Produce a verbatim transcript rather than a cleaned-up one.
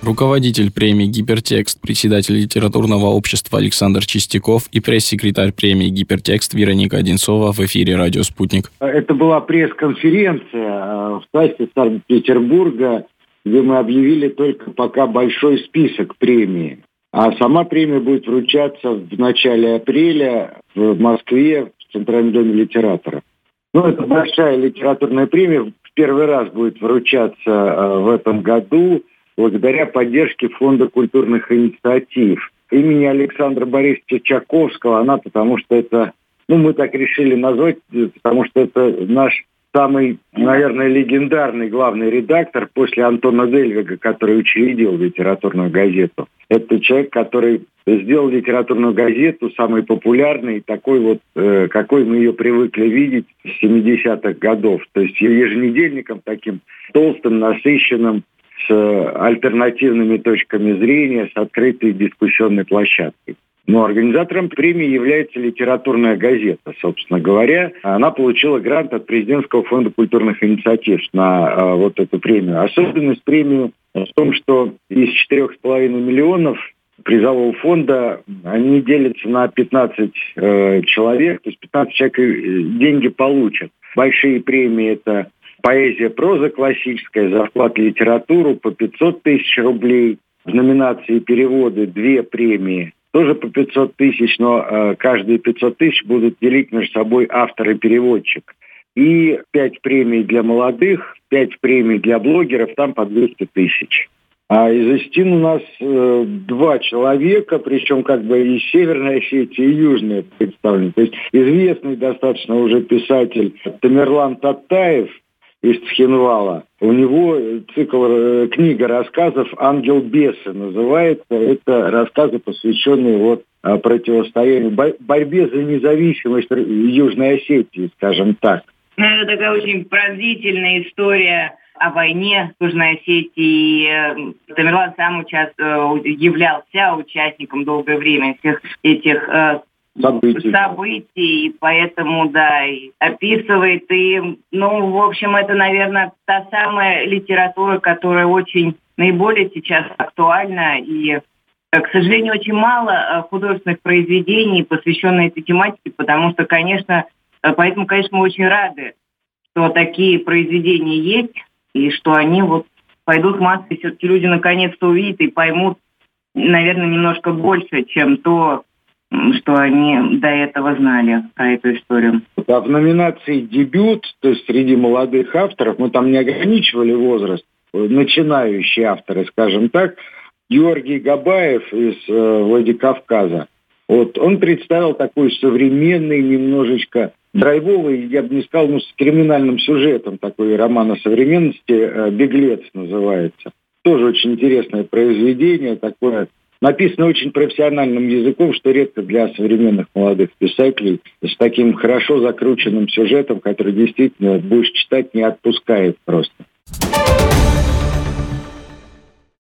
Руководитель премии «Гипертекст», председатель литературного общества Александр Чистяков и пресс-секретарь премии «Гипертекст» Вероника Одинцова в эфире «Радио Спутник». Это была пресс-конференция в ТАССе Санкт-Петербурга, где мы объявили только пока большой список премии. А сама премия будет вручаться в начале апреля в Москве, в Центральном доме литераторов. Ну, это большая литературная премия. В первый раз будет вручаться в этом году благодаря поддержке Фонда культурных инициатив. Имени Александра Борисовича Чаковского она, потому что это, ну, мы так решили назвать, потому что это наш самый, наверное, легендарный главный редактор после Антона Дельвига, который учредил литературную газету. Это человек, который сделал литературную газету самой популярной, такой вот, э, какой мы ее привыкли видеть с семидесятых годов. То есть еженедельником таким толстым, насыщенным, с альтернативными точками зрения, с открытой дискуссионной площадкой. Но организатором премии является литературная газета, собственно говоря. Она получила грант от Президентского фонда культурных инициатив на а, вот эту премию. Особенность премии в том, что из четырех с половиной миллионов призового фонда они делятся на пятнадцать э, человек, то есть пятнадцать человек деньги получат. Большие премии – это поэзия, проза классическая, за вклад в литературу по пятьсот тысяч рублей. В номинации переводы две премии, тоже по пятьсот тысяч, но э, каждые пятьсот тысяч будут делить между собой автор и переводчик. И пять премий для молодых, пять премий для блогеров, там по двести тысяч. А из Остин у нас э, два человека, причем как бы и Северная Осетия, и Южная представлены. То есть известный достаточно уже писатель Тамерлан Таттаев из Цхинвала. У него цикл, э, книга рассказов «Ангел беса» называется. Это рассказы, посвященные вот противостоянию, бо- борьбе за независимость Южной Осетии, скажем так. Это такая очень пронзительная история о войне в Южной Осетии. Тамерлан сам участ... являлся участником долгое время всех этих э, событий. событий, и поэтому, да, и описывает. И, ну, в общем, это, наверное, та самая литература, которая очень наиболее сейчас актуальна. И, к сожалению, очень мало художественных произведений, посвященных этой тематике, потому что, конечно, поэтому, конечно, мы очень рады, что такие произведения есть, и что они вот пойдут в массы, и все-таки люди наконец-то увидят и поймут, наверное, немножко больше, чем то, что они до этого знали про эту историю. А в номинации «Дебют», то есть среди молодых авторов, мы там не ограничивали возраст, начинающие авторы, скажем так, Георгий Габаев из э, Владикавказа. Вот он представил такой современный, немножечко драйвовый, я бы не сказал, ну, с криминальным сюжетом, такой роман о современности, «Беглец» называется. Тоже очень интересное произведение, такое, написано очень профессиональным языком, что редко для современных молодых писателей, с таким хорошо закрученным сюжетом, который действительно будешь читать, не отпускает просто.